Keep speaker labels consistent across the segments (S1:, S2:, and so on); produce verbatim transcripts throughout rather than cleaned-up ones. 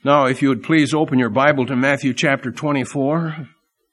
S1: Now, if you would please open your Bible to Matthew chapter twenty-four.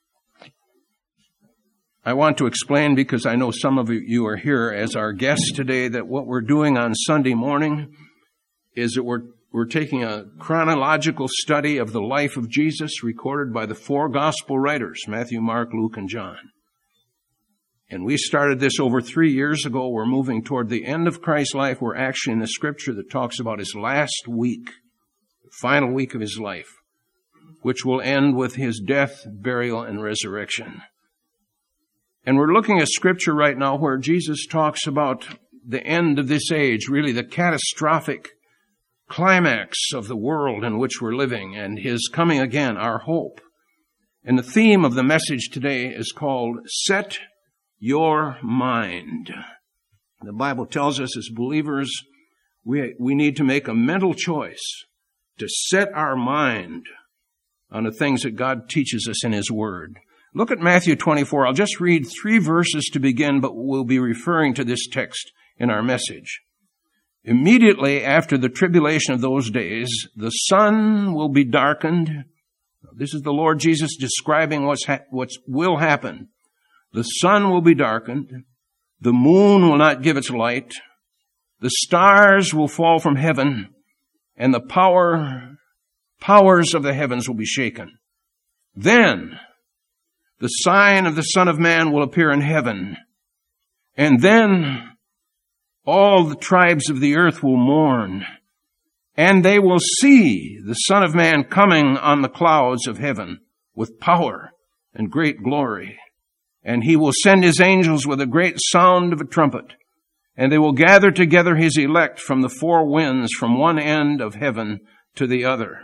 S1: I want to explain, because I know some of you are here as our guests today, that what we're doing on Sunday morning is that we're we're taking a chronological study of the life of Jesus recorded by the four gospel writers, Matthew, Mark, Luke, and John. And we started this over three years ago. We're moving toward the end of Christ's life. We're actually in the scripture that talks about his last week, the final week of his life, which will end with his death, burial, and resurrection. And we're looking at scripture right now where Jesus talks about the end of this age, really the catastrophic climax of the world in which we're living, and his coming again, our hope. And the theme of the message today is called Set Your Mind. The Bible tells us as believers, we, we need to make a mental choice to set our mind on the things that God teaches us in his word. Look at Matthew twenty-four. I'll just read three verses to begin, but we'll be referring to this text in our message. Immediately after the tribulation of those days, the sun will be darkened. This is the Lord Jesus describing what's ha- what will happen. The sun will be darkened. The moon will not give its light. The stars will fall from heaven, and the power, powers of the heavens will be shaken. Then the sign of the Son of Man will appear in heaven, and then all the tribes of the earth will mourn, and they will see the Son of Man coming on the clouds of heaven with power and great glory. And he will send his angels with a great sound of a trumpet, and they will gather together his elect from the four winds, from one end of heaven to the other.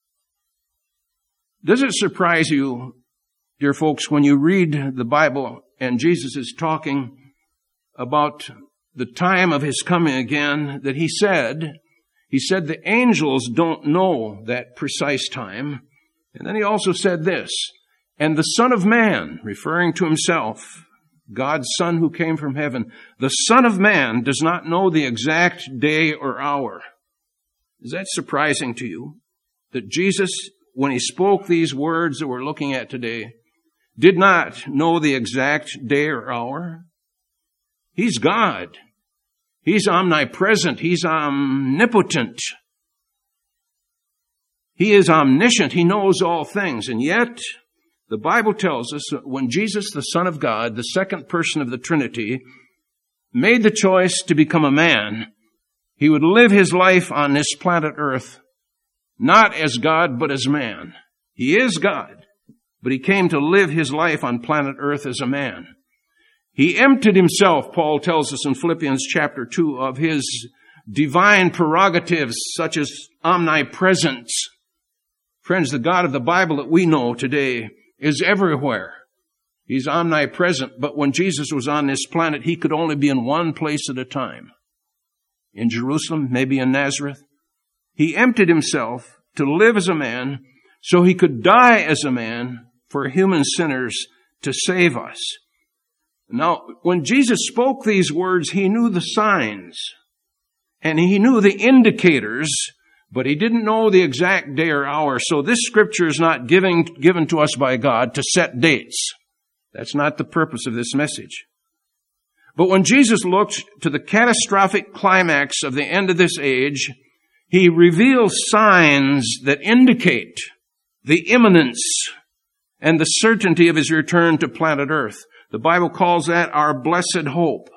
S1: Does it surprise you, dear folks, when you read the Bible and Jesus is talking about the time of his coming again, that he said, he said the angels don't know that precise time. And then he also said this, and the Son of Man, referring to himself, God's Son who came from heaven, the Son of Man does not know the exact day or hour. Is that surprising to you? That Jesus, when he spoke these words that we're looking at today, did not know the exact day or hour? He's God. He's omnipresent. He's omnipotent. He is omniscient. He knows all things. And yet, the Bible tells us that when Jesus, the Son of God, the second person of the Trinity, made the choice to become a man, he would live his life on this planet Earth, not as God, but as man. He is God, but he came to live his life on planet Earth as a man. He emptied himself, Paul tells us in Philippians chapter two, of his divine prerogatives such as omnipresence. Friends, the God of the Bible that we know today is everywhere. He's omnipresent, but when Jesus was on this planet, he could only be in one place at a time. In Jerusalem, maybe in Nazareth. He emptied himself to live as a man so he could die as a man for human sinners to save us. Now, when Jesus spoke these words, he knew the signs and he knew the indicators, but he didn't know the exact day or hour. So this scripture is not giving, given to us by God to set dates. That's not the purpose of this message. But when Jesus looked to the catastrophic climax of the end of this age, he reveals signs that indicate the imminence and the certainty of his return to planet Earth. The Bible calls that our blessed hope.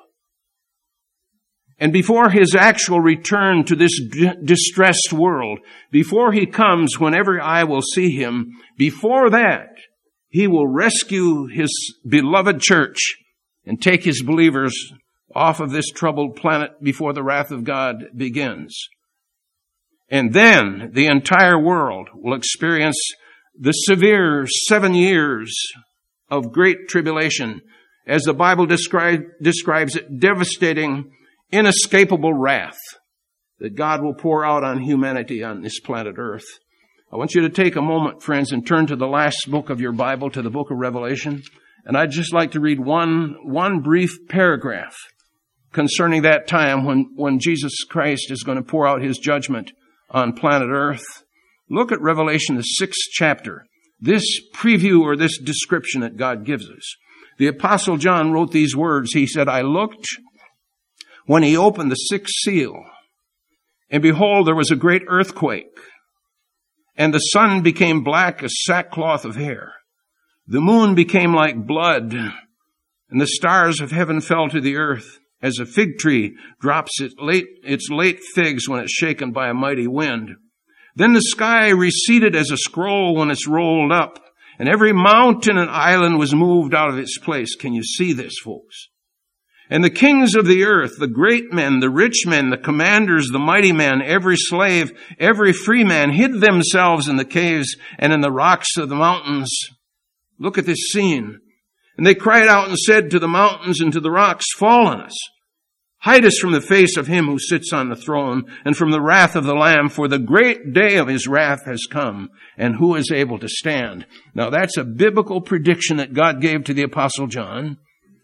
S1: And before his actual return to this d- distressed world, before he comes when every eye will see him, before that, he will rescue his beloved church and take his believers off of this troubled planet before the wrath of God begins. And then the entire world will experience the severe seven years of great tribulation, as the Bible describe, describes it, devastating, inescapable wrath that God will pour out on humanity on this planet Earth. I want you to take a moment, friends, and turn to the last book of your Bible, to the book of Revelation. And I'd just like to read one, one brief paragraph concerning that time when, when Jesus Christ is going to pour out his judgment on planet Earth. Look at Revelation, the sixth chapter. This preview or this description that God gives us. The Apostle John wrote these words. He said, I looked when he opened the sixth seal, and behold, there was a great earthquake, and the sun became black as sackcloth of hair. The moon became like blood, and the stars of heaven fell to the earth, as a fig tree drops its late, its late figs when it's shaken by a mighty wind. Then the sky receded as a scroll when it's rolled up, and every mountain and island was moved out of its place. Can you see this, folks? And the kings of the earth, the great men, the rich men, the commanders, the mighty men, every slave, every free man, hid themselves in the caves and in the rocks of the mountains. Look at this scene. And they cried out and said to the mountains and to the rocks, fall on us. Hide us from the face of him who sits on the throne and from the wrath of the Lamb, for the great day of his wrath has come, and who is able to stand? Now that's a biblical prediction that God gave to the Apostle John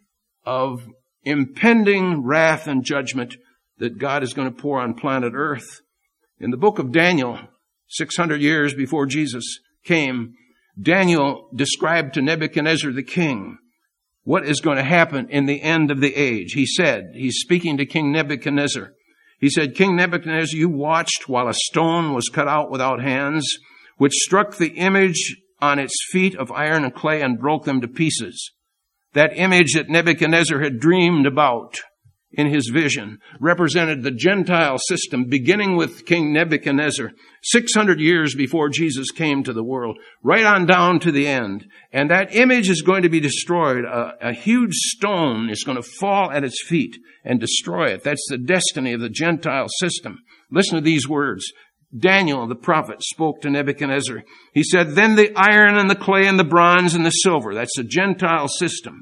S1: of impending wrath and judgment that God is going to pour on planet Earth. In the book of Daniel, six hundred years before Jesus came, Daniel described to Nebuchadnezzar the king what is going to happen in the end of the age. He said, he's speaking to King Nebuchadnezzar. He said, King Nebuchadnezzar, you watched while a stone was cut out without hands, which struck the image on its feet of iron and clay and broke them to pieces. That image that Nebuchadnezzar had dreamed about in his vision represented the Gentile system, beginning with King Nebuchadnezzar, six hundred years before Jesus came to the world, right on down to the end. And that image is going to be destroyed. A, a huge stone is going to fall at its feet and destroy it. That's the destiny of the Gentile system. Listen to these words. Daniel, the prophet, spoke to Nebuchadnezzar. He said, then the iron and the clay and the bronze and the silver, that's the Gentile system,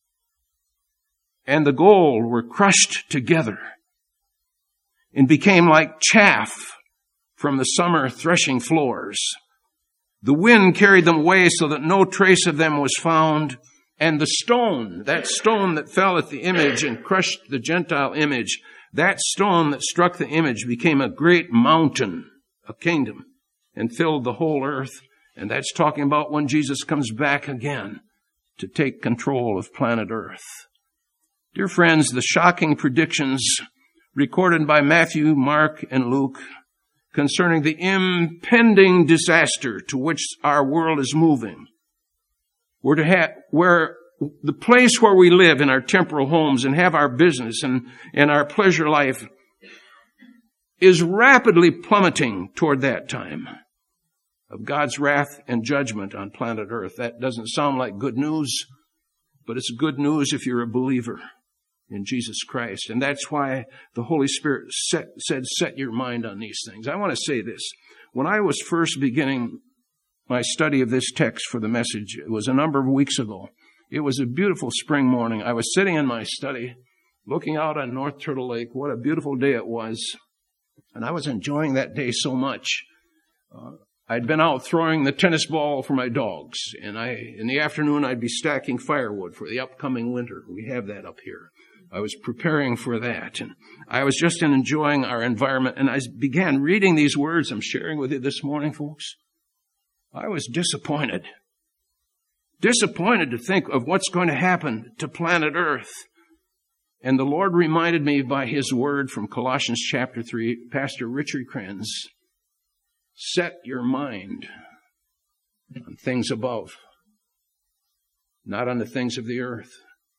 S1: and the gold were crushed together and became like chaff from the summer threshing floors. The wind carried them away so that no trace of them was found. And the stone, that stone that fell at the image and crushed the Gentile image, that stone that struck the image became a great mountain, a kingdom, and filled the whole earth. And that's talking about when Jesus comes back again to take control of planet Earth. Dear friends, the shocking predictions recorded by Matthew, Mark, and Luke concerning the impending disaster to which our world is moving, we're to have, where the place where we live in our temporal homes and have our business and, and our pleasure life is rapidly plummeting toward that time of God's wrath and judgment on planet Earth. That doesn't sound like good news, but it's good news if you're a believer in Jesus Christ. And that's why the Holy Spirit set, said, set your mind on these things. I want to say this. When I was first beginning my study of this text for the message, it was a number of weeks ago. It was a beautiful spring morning. I was sitting in my study, looking out on North Turtle Lake. What a beautiful day it was. And I was enjoying that day so much. Uh, I'd been out throwing the tennis ball for my dogs. And I, in the afternoon, I'd be stacking firewood for the upcoming winter. We have that up here. I was preparing for that, and I was just enjoying our environment, and I began reading these words I'm sharing with you this morning, folks. I was disappointed. Disappointed to think of what's going to happen to planet Earth. And the Lord reminded me by His word from Colossians chapter three, Pastor Richard Krenz, set your mind on things above, not on the things of the earth.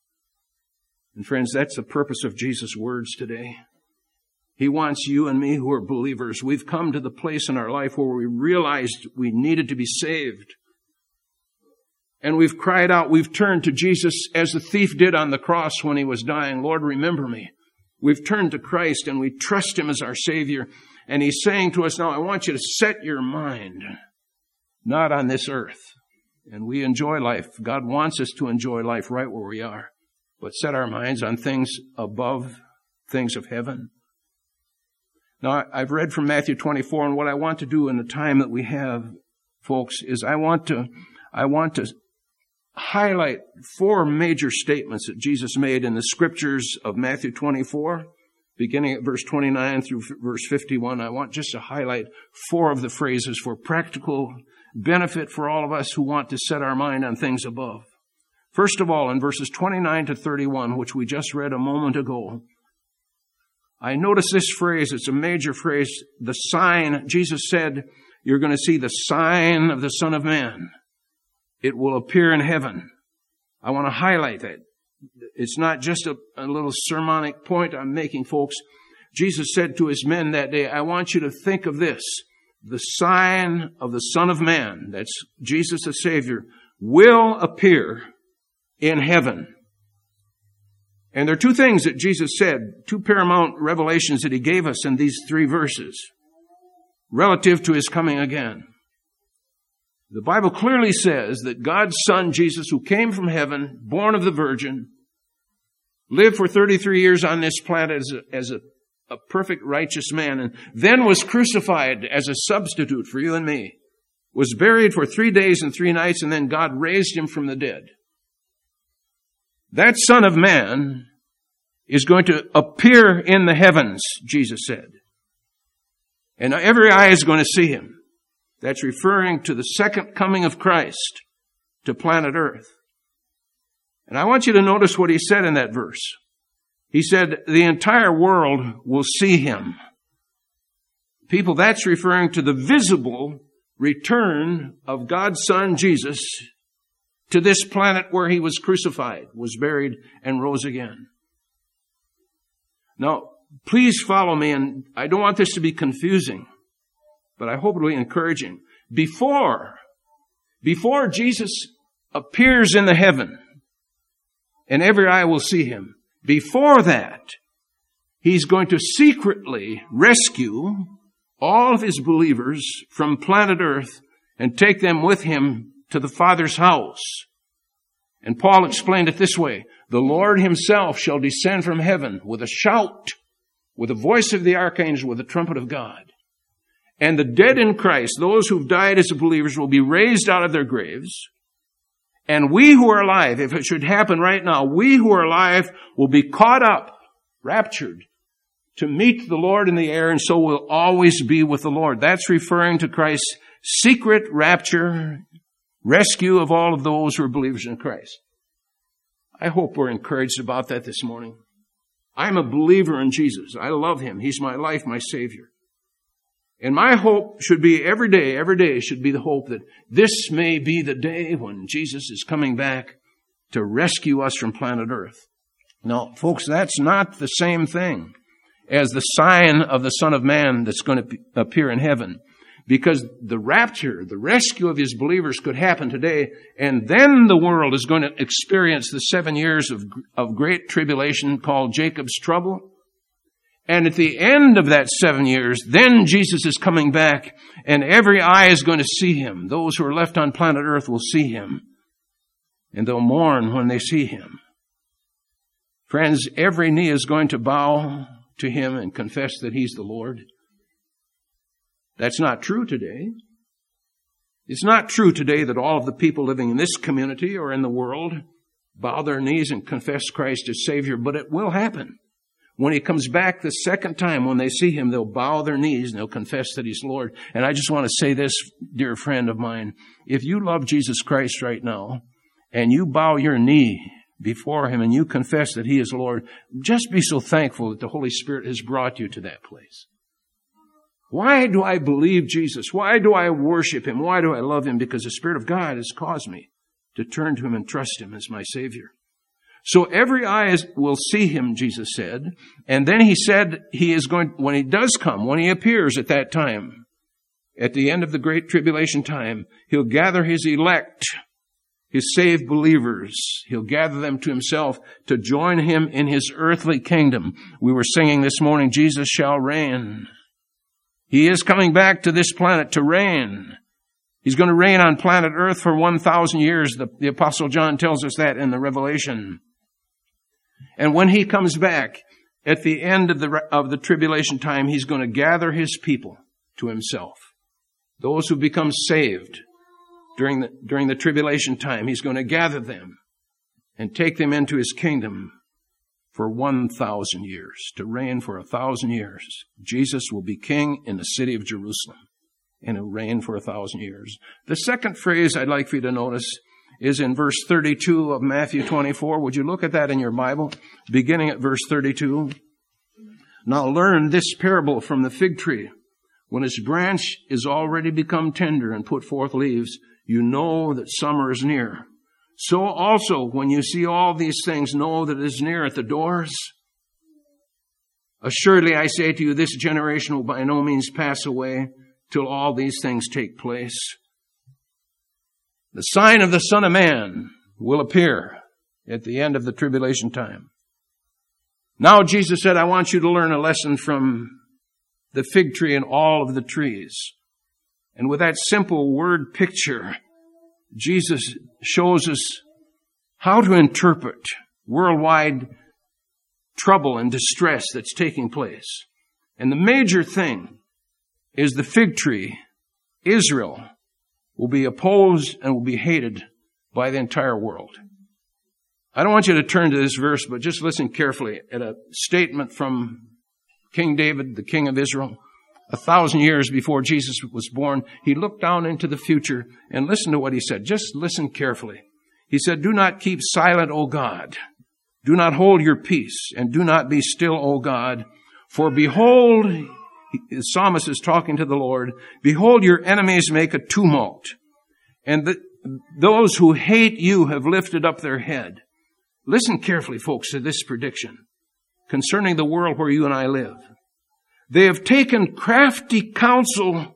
S1: And friends, that's the purpose of Jesus' words today. He wants you and me who are believers. We've come to the place in our life where we realized we needed to be saved. And we've cried out, we've turned to Jesus as the thief did on the cross when he was dying. Lord, remember me. We've turned to Christ and we trust Him as our Savior. And He's saying to us now, I want you to set your mind not on this earth. And we enjoy life. God wants us to enjoy life right where we are. But set our minds on things above, things of heaven. Now, I've read from Matthew twenty-four, and what I want to do in the time that we have, folks, is I want to, I want to highlight four major statements that Jesus made in the scriptures of Matthew twenty-four beginning at verse twenty-nine through verse fifty-one. I want just to highlight four of the phrases for practical benefit for all of us who want to set our mind on things above. First of all, in verses twenty-nine to thirty-one, which we just read a moment ago, I notice this phrase. It's a major phrase. The sign. Jesus said, you're going to see the sign of the Son of Man. It will appear in heaven. I want to highlight that. It's not just a, a little sermonic point I'm making, folks. Jesus said to his men that day, I want you to think of this. The sign of the Son of Man, that's Jesus the Savior, will appear in heaven. And there are two things that Jesus said, two paramount revelations that he gave us in these three verses relative to his coming again. The Bible clearly says that God's Son, Jesus, who came from heaven, born of the Virgin, lived for thirty-three years on this planet as a, as a, a perfect righteous man, and then was crucified as a substitute for you and me, was buried for three days and three nights, and then God raised him from the dead. That Son of Man is going to appear in the heavens, Jesus said. And every eye is going to see him. That's referring to the second coming of Christ to planet Earth. And I want you to notice what he said in that verse. He said, the entire world will see him. People, that's referring to the visible return of God's Son, Jesus, to this planet where he was crucified, was buried, and rose again. Now, please follow me, and I don't want this to be confusing, but I hope it will be encouraging. Before, before Jesus appears in the heaven, and every eye will see him, before that, he's going to secretly rescue all of his believers from planet Earth and take them with him to the Father's house. And Paul explained it this way, the Lord himself shall descend from heaven with a shout, with the voice of the archangel, with the trumpet of God. And the dead in Christ, those who've died as believers, will be raised out of their graves. And we who are alive, if it should happen right now, we who are alive will be caught up, raptured, to meet the Lord in the air, and so we'll always be with the Lord. That's referring to Christ's secret rapture, rescue of all of those who are believers in Christ. I hope we're encouraged about that this morning. I'm a believer in Jesus. I love him. He's my life, my Savior. And my hope should be every day, every day should be the hope that this may be the day when Jesus is coming back to rescue us from planet Earth. Now, folks, that's not the same thing as the sign of the Son of Man that's going to appear in heaven. Because the rapture, the rescue of his believers could happen today, and then the world is going to experience the seven years of, of great tribulation called Jacob's trouble. And at the end of that seven years, then Jesus is coming back, and every eye is going to see him. Those who are left on planet Earth will see him, and they'll mourn when they see him. Friends, every knee is going to bow to him and confess that he's the Lord. That's not true today. It's not true today that all of the people living in this community or in the world bow their knees and confess Christ as Savior, but it will happen. When he comes back the second time, when they see him, they'll bow their knees and they'll confess that he's Lord. And I just want to say this, dear friend of mine, if you love Jesus Christ right now and you bow your knee before him and you confess that he is Lord, just be so thankful that the Holy Spirit has brought you to that place. Why do I believe Jesus? Why do I worship him? Why do I love him? Because the Spirit of God has caused me to turn to him and trust him as my Savior. So every eye is, will see him, Jesus said. And then he said he is going, when he does come, when he appears at that time, at the end of the great tribulation time, he'll gather his elect, his saved believers. He'll gather them to himself to join him in his earthly kingdom. We were singing this morning, Jesus shall reign. He is coming back to this planet to reign. He's going to reign on planet Earth for one thousand years. The, the Apostle John tells us that in the Revelation. And when he comes back, at the end of the, of the tribulation time, he's going to gather his people to himself. Those who become saved during the, during the tribulation time, he's going to gather them and take them into his kingdom for one thousand years, to reign for a thousand years. Jesus will be king in the city of Jerusalem, and he'll reign for a thousand years. The second phrase I'd like for you to notice is in verse thirty-two of Matthew twenty-four. Would you look at that in your Bible, beginning at verse thirty-two? Now learn this parable from the fig tree. When its branch is already become tender and put forth leaves, you know that summer is near. So also, when you see all these things, know that it is near at the doors. Assuredly, I say to you, this generation will by no means pass away till all these things take place. The sign of the Son of Man will appear at the end of the tribulation time. Now Jesus said, I want you to learn a lesson from the fig tree and all of the trees. And with that simple word picture, Jesus shows us how to interpret worldwide trouble and distress that's taking place. And the major thing is the fig tree, Israel, will be opposed and will be hated by the entire world. I don't want you to turn to this verse, but just listen carefully at a statement from King David, the king of Israel. A thousand years before Jesus was born, he looked down into the future and listened to what he said. Just listen carefully. He said, do not keep silent, O God. Do not hold your peace, and do not be still, O God. For behold, the psalmist is talking to the Lord, behold, your enemies make a tumult, and the, those who hate you have lifted up their head. Listen carefully, folks, to this prediction concerning the world where you and I live. They have taken crafty counsel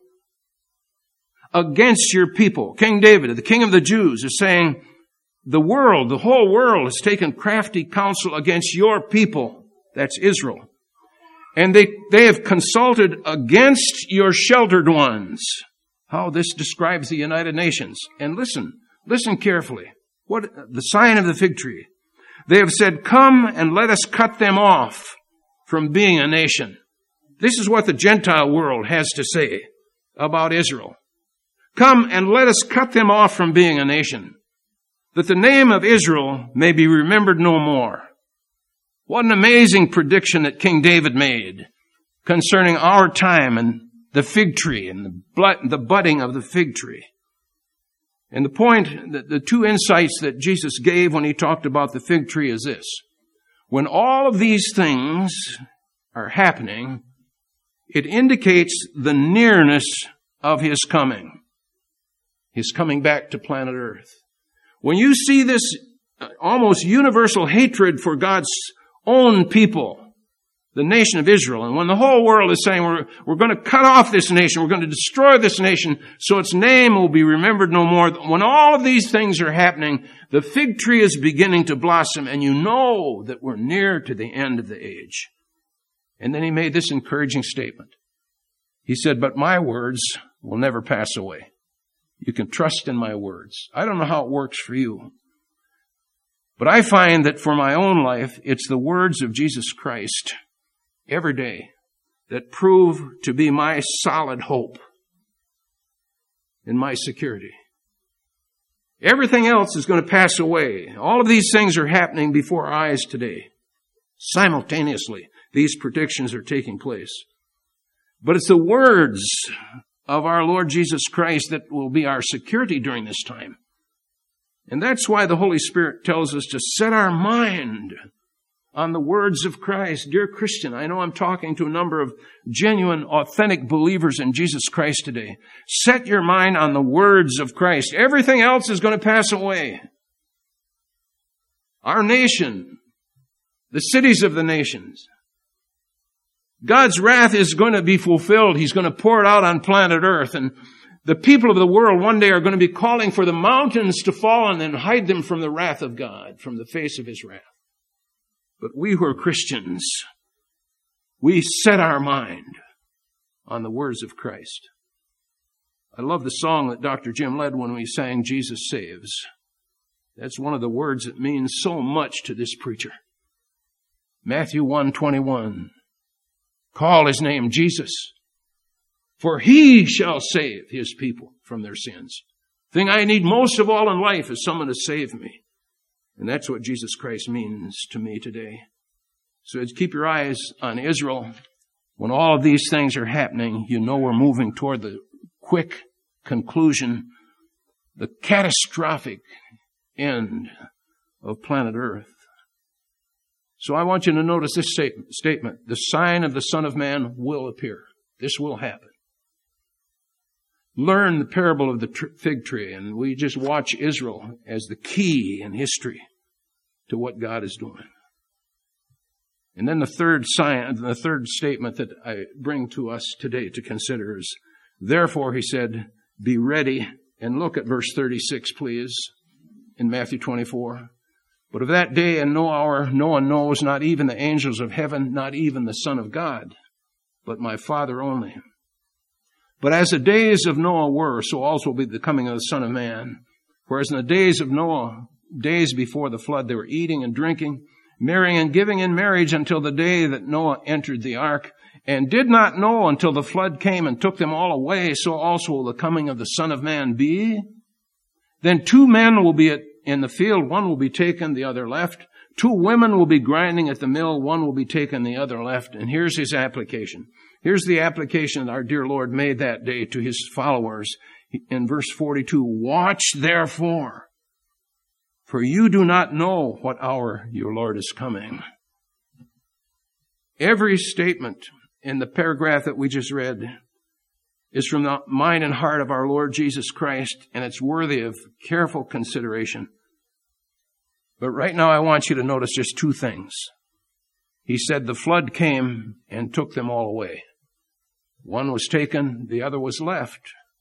S1: against your people. King David, the king of the Jews, is saying, the world, the whole world has taken crafty counsel against your people. That's Israel. And they, they have consulted against your sheltered ones. How this describes the United Nations. And listen, listen carefully. What, the sign of the fig tree. They have said, come and let us cut them off from being a nation. This is what the Gentile world has to say about Israel. Come and let us cut them off from being a nation, that the name of Israel may be remembered no more. What an amazing prediction that King David made concerning our time and the fig tree and the, blood, the budding of the fig tree. And the point, the, the two insights that Jesus gave when he talked about the fig tree is this. When all of these things are happening, it indicates the nearness of his coming. His coming back to planet Earth. When you see this almost universal hatred for God's own people, the nation of Israel, and when the whole world is saying we're, we're going to cut off this nation, we're going to destroy this nation so its name will be remembered no more. When all of these things are happening, the fig tree is beginning to blossom, and you know that we're near to the end of the age. And then he made this encouraging statement. He said, but my words will never pass away. You can trust in my words. I don't know how it works for you, but I find that for my own life, it's the words of Jesus Christ every day that prove to be my solid hope and my security. Everything else is going to pass away. All of these things are happening before our eyes today. Simultaneously, these predictions are taking place. But it's the words of our Lord Jesus Christ that will be our security during this time. And that's why the Holy Spirit tells us to set our mind on the words of Christ. Dear Christian, I know I'm talking to a number of genuine, authentic believers in Jesus Christ today. Set your mind on the words of Christ. Everything else is going to pass away. Our nation, the cities of the nations, God's wrath is going to be fulfilled. He's going to pour it out on planet Earth. And the people of the world one day are going to be calling for the mountains to fall on them and hide them from the wrath of God, from the face of his wrath. But we who are Christians, we set our mind on the words of Christ. I love the song that Doctor Jim led when we sang Jesus Saves. That's one of the words that means so much to this preacher. Matthew one twenty-one. Call his name Jesus, for he shall save his people from their sins. The thing I need most of all in life is someone to save me. And that's what Jesus Christ means to me today. So keep your eyes on Israel. When all of these things are happening, you know we're moving toward the quick conclusion, the catastrophic end of planet Earth. So I want you to notice this statement. The sign of the Son of Man will appear. This will happen. Learn the parable of the fig tree, and we just watch Israel as the key in history to what God is doing. And then the third sign, the third statement that I bring to us today to consider is, therefore, he said, be ready. And look at verse thirty-six, please, in Matthew twenty-four. But of that day and no hour, no one knows, not even the angels of heaven, not even the Son of God, but my Father only. But as the days of Noah were, so also will be the coming of the Son of Man. Whereas in the days of Noah, days before the flood, they were eating and drinking, marrying and giving in marriage until the day that Noah entered the ark, and did not know until the flood came and took them all away, so also will the coming of the Son of Man be. Then two men will be at, in the field, one will be taken, the other left. Two women will be grinding at the mill, one will be taken, the other left. And here's his application. Here's the application that our dear Lord made that day to his followers. In verse forty-two, watch therefore, for you do not know what hour your Lord is coming. Every statement in the paragraph that we just read is from the mind and heart of our Lord Jesus Christ, and it's worthy of careful consideration. But right now I want you to notice just two things. He said the flood came and took them all away. One was taken, the other was left.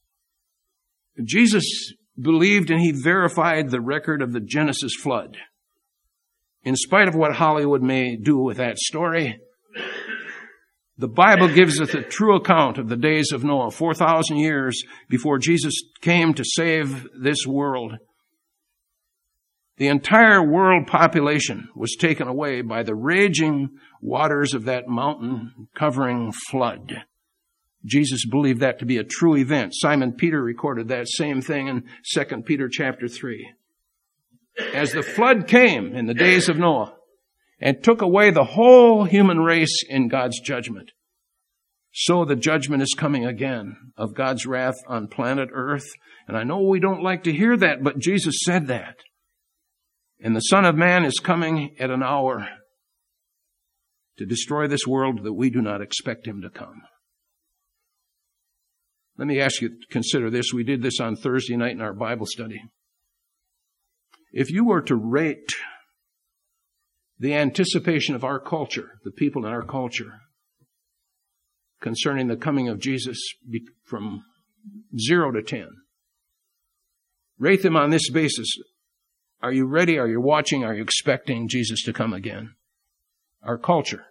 S1: Jesus believed and he verified the record of the Genesis flood. In spite of what Hollywood may do with that story, the Bible gives us a true account of the days of Noah, four thousand years before Jesus came to save this world. The entire world population was taken away by the raging waters of that mountain-covering flood. Jesus believed that to be a true event. Simon Peter recorded that same thing in Second Peter chapter three. As the flood came in the days of Noah and took away the whole human race in God's judgment, so the judgment is coming again of God's wrath on planet Earth. And I know we don't like to hear that, but Jesus said that. And the Son of Man is coming at an hour to destroy this world that we do not expect him to come. Let me ask you to consider this. We did this on Thursday night in our Bible study. If you were to rate the anticipation of our culture, the people in our culture, concerning the coming of Jesus from zero to ten, rate them on this basis. Are you ready? Are you watching? Are you expecting Jesus to come again? Our culture.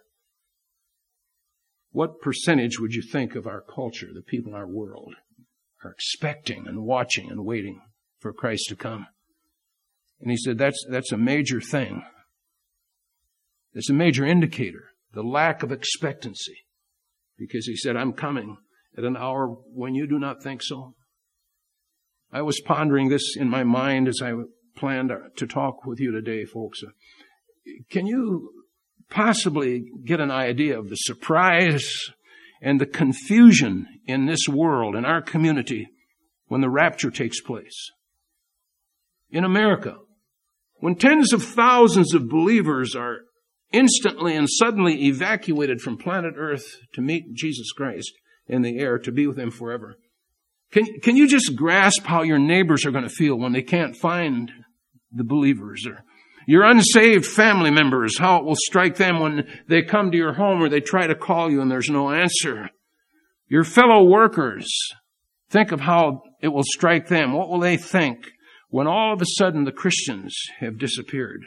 S1: What percentage would you think of our culture, the people in our world, are expecting and watching and waiting for Christ to come? And he said that's that's a major thing. It's a major indicator, the lack of expectancy. Because he said, I'm coming at an hour when you do not think so. I was pondering this in my mind as I planned to talk with you today, folks. Can you possibly get an idea of the surprise and the confusion in this world, in our community, when the rapture takes place? In America, when tens of thousands of believers are instantly and suddenly evacuated from planet Earth to meet Jesus Christ in the air, to be with him forever. Can, can you just grasp how your neighbors are going to feel when they can't find the believers? Or your unsaved family members, how it will strike them when they come to your home or they try to call you and there's no answer. Your fellow workers, think of how it will strike them. What will they think when all of a sudden the Christians have disappeared?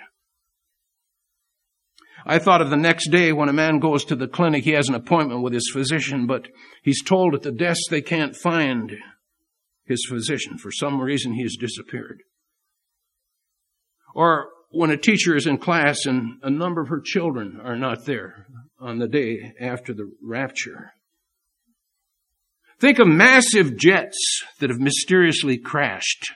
S1: I thought of the next day when a man goes to the clinic, he has an appointment with his physician, but he's told at the desk they can't find his physician. For some reason, he has disappeared. Or when a teacher is in class and a number of her children are not there on the day after the rapture. Think of massive jets that have mysteriously crashed.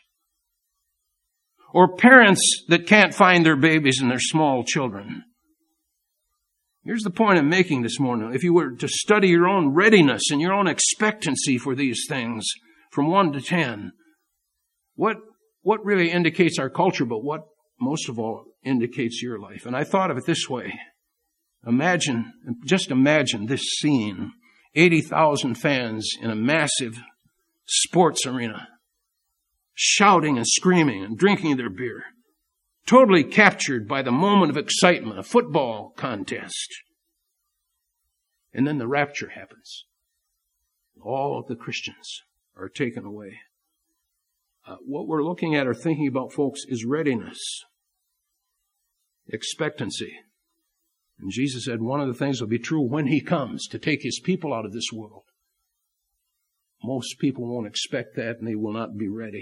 S1: Or parents that can't find their babies and their small children. Here's the point I'm making this morning. If you were to study your own readiness and your own expectancy for these things from one to ten, what, what really indicates our culture, but what most of all indicates your life? And I thought of it this way. Imagine, just imagine this scene. eighty thousand fans in a massive sports arena, shouting and screaming and drinking their beer, totally captured by the moment of excitement, a football contest. And then the rapture happens. All of the Christians are taken away. Uh, what we're looking at or thinking about, folks, is readiness, expectancy. And Jesus said one of the things will be true when he comes to take his people out of this world. Most people won't expect that, and they will not be ready.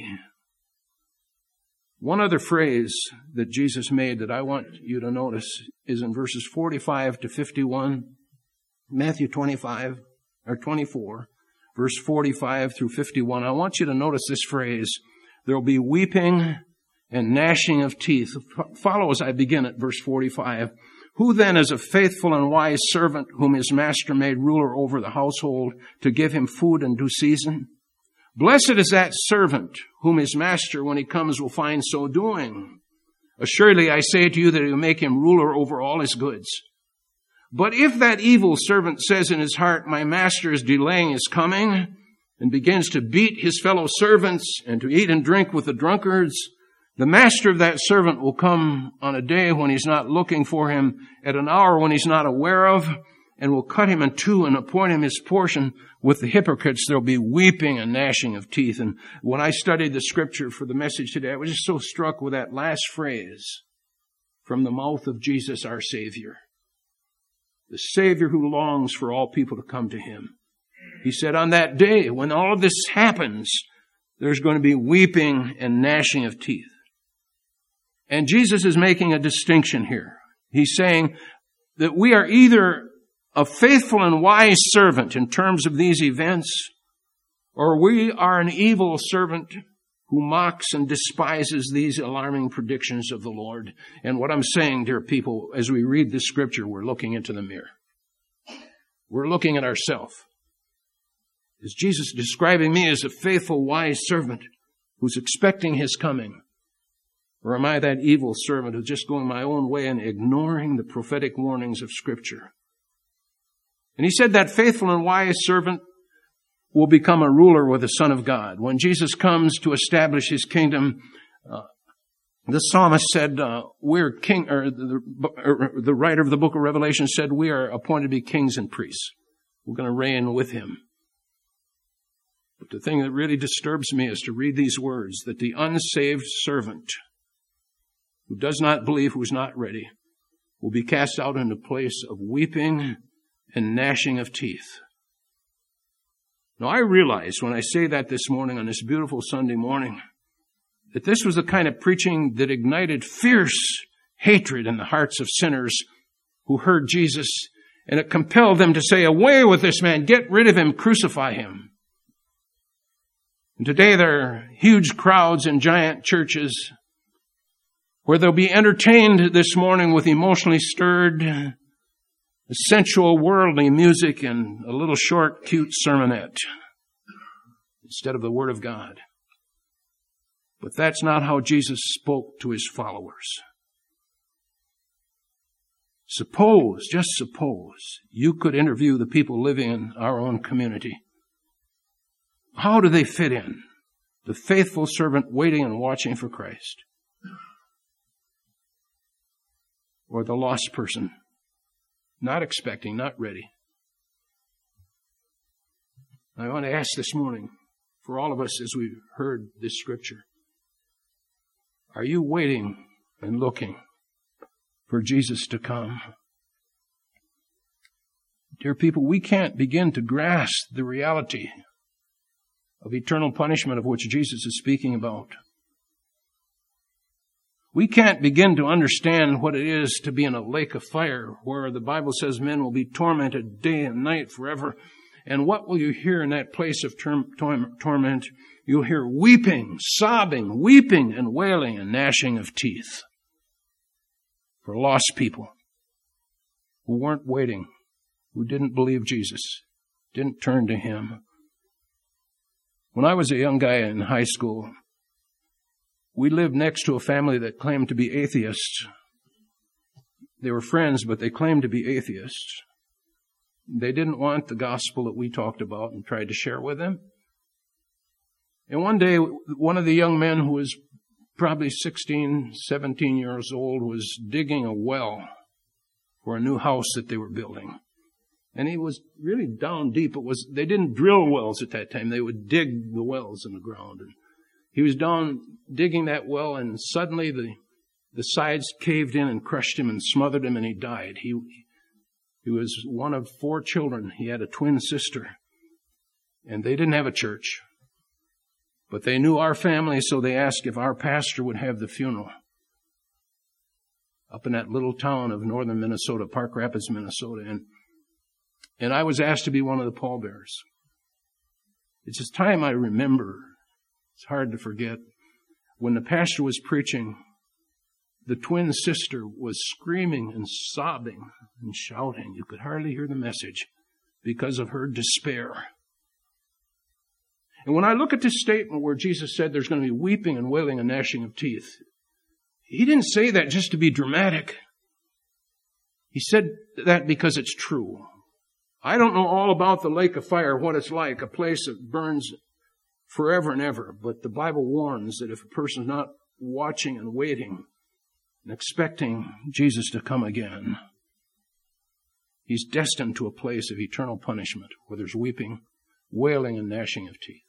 S1: One other phrase that Jesus made that I want you to notice is in verses forty-five to fifty-one, Matthew twenty-five, or twenty-four, verse forty-five through fifty-one. I want you to notice this phrase. There will be weeping and gnashing of teeth. Follow as I begin at verse forty-five. Who then is a faithful and wise servant whom his master made ruler over the household to give him food in due season? Blessed is that servant whom his master, when he comes, will find so doing. Assuredly, I say to you that he will make him ruler over all his goods. But if that evil servant says in his heart, my master is delaying his coming, and begins to beat his fellow servants and to eat and drink with the drunkards, the master of that servant will come on a day when he's not looking for him, at an hour when he's not aware of, and will cut him in two and appoint him his portion. With the hypocrites, there'll be weeping and gnashing of teeth. And when I studied the scripture for the message today, I was just so struck with that last phrase from the mouth of Jesus, our Savior. The Savior who longs for all people to come to him. He said on that day, when all of this happens, there's going to be weeping and gnashing of teeth. And Jesus is making a distinction here. He's saying that we are either a faithful and wise servant in terms of these events, or we are an evil servant who mocks and despises these alarming predictions of the Lord. And what I'm saying, dear people, as we read this scripture, we're looking into the mirror. We're looking at ourselves. Is Jesus describing me as a faithful, wise servant who's expecting his coming? Or am I that evil servant who's just going my own way and ignoring the prophetic warnings of Scripture? And he said that faithful and wise servant will become a ruler with the Son of God. When Jesus comes to establish his kingdom, uh, the psalmist said, uh, we're king, or the, or the writer of the book of Revelation said, we are appointed to be kings and priests. We're going to reign with him. But the thing that really disturbs me is to read these words, that the unsaved servant who does not believe, who is not ready, will be cast out into a place of weeping and gnashing of teeth. Now, I realize when I say that this morning, on this beautiful Sunday morning, that this was the kind of preaching that ignited fierce hatred in the hearts of sinners who heard Jesus, and it compelled them to say, away with this man, get rid of him, crucify him. And today there are huge crowds in giant churches where they'll be entertained this morning with emotionally stirred, sensual, worldly music and a little short, cute sermonette instead of the Word of God. But that's not how Jesus spoke to his followers. Suppose, just suppose, you could interview the people living in our own community. How do they fit in? The faithful servant waiting and watching for Christ. Or the lost person, not expecting, not ready. I want to ask this morning, for all of us as we've heard this scripture, are you waiting and looking for Jesus to come? Dear people, we can't begin to grasp the reality of eternal punishment of which Jesus is speaking about. We can't begin to understand what it is to be in a lake of fire where the Bible says men will be tormented day and night forever. And what will you hear in that place of tor- tor- torment? You'll hear weeping, sobbing, weeping and wailing and gnashing of teeth for lost people. who weren't waiting, who didn't believe Jesus, didn't turn to Him. When I was a young guy in high school, we lived next to a family that claimed to be atheists. They were friends, but they claimed to be atheists. They didn't want the gospel that we talked about and tried to share with them. And one day, one of the young men who was probably sixteen, seventeen years old was digging a well for a new house that they were building. And he was really down deep. It was, they didn't drill wells at that time. They would dig the wells in the ground. And he was down digging that well, and suddenly the, the sides caved in and crushed him and smothered him, and he died. He, he was one of four children. He had a twin sister. And they didn't have a church. But they knew our family, so they asked if our pastor would have the funeral. Up in that little town of northern Minnesota, Park Rapids, Minnesota. And, and I was asked to be one of the pallbearers. It's a time I remember. It's hard to forget. When the pastor was preaching, the twin sister was screaming and sobbing and shouting. You could hardly hear the message because of her despair. And when I look at this statement where Jesus said there's going to be weeping and wailing and gnashing of teeth, He didn't say that just to be dramatic. He said that because it's true. I don't know all about the lake of fire, what it's like, a place that burns forever and ever. But the Bible warns that if a person's not watching and waiting and expecting Jesus to come again, he's destined to a place of eternal punishment where there's weeping, wailing, and gnashing of teeth.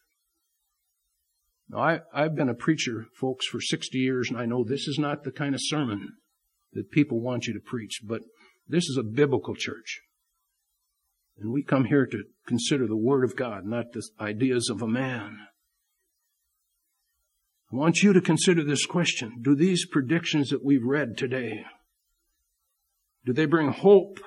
S1: Now, I, I've been a preacher, folks, for sixty years, and I know this is not the kind of sermon that people want you to preach, but this is a biblical church. And we come here to consider the Word of God, not the ideas of a man. I want you to consider this question. Do these predictions that we've read today, do they bring hope,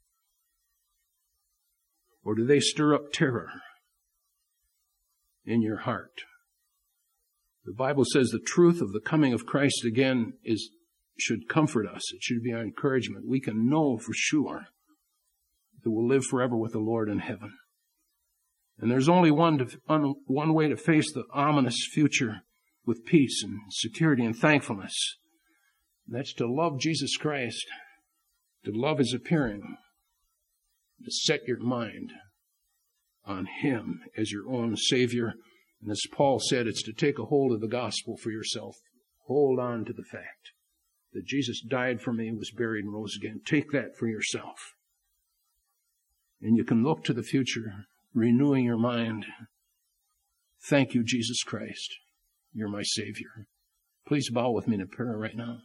S1: or do they stir up terror in your heart? The Bible says the truth of the coming of Christ again is should comfort us. It should be our encouragement. We can know for sure that we'll live forever with the Lord in heaven. And there's only one, to, one way to face the ominous future with peace and security and thankfulness. And that's to love Jesus Christ, to love His appearing, to set your mind on Him as your own Savior. And as Paul said, it's to take a hold of the gospel for yourself. Hold on to the fact that Jesus died for me, was buried, and rose again. Take that for yourself. And you can look to the future, renewing your mind. Thank you, Jesus Christ. You're my Savior. Please bow with me in a prayer right now.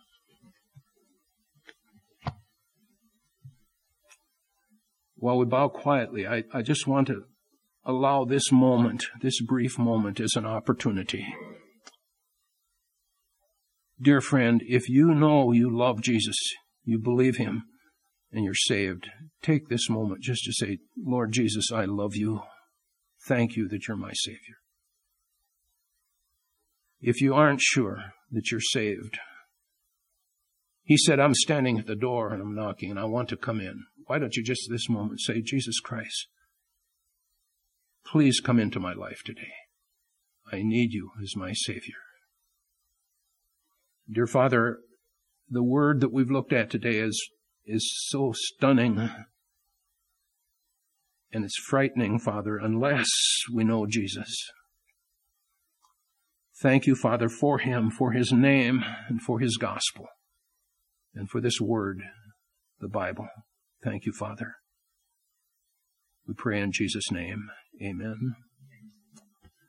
S1: While we bow quietly, I, I just want to allow this moment, this brief moment, as an opportunity. Dear friend, if you know you love Jesus, you believe Him, and you're saved, take this moment just to say, Lord Jesus, I love you. Thank you that you're my Savior. If you aren't sure that you're saved, He said, I'm standing at the door and I'm knocking and I want to come in. Why don't you just this moment say, Jesus Christ, please come into my life today. I need you as my Savior. Dear Father, the word that we've looked at today is, is so stunning and it's frightening, Father, unless we know Jesus. Thank you, Father, for Him, for His name, and for His gospel, and for this word, the Bible. Thank you, Father. We pray in Jesus' name. Amen.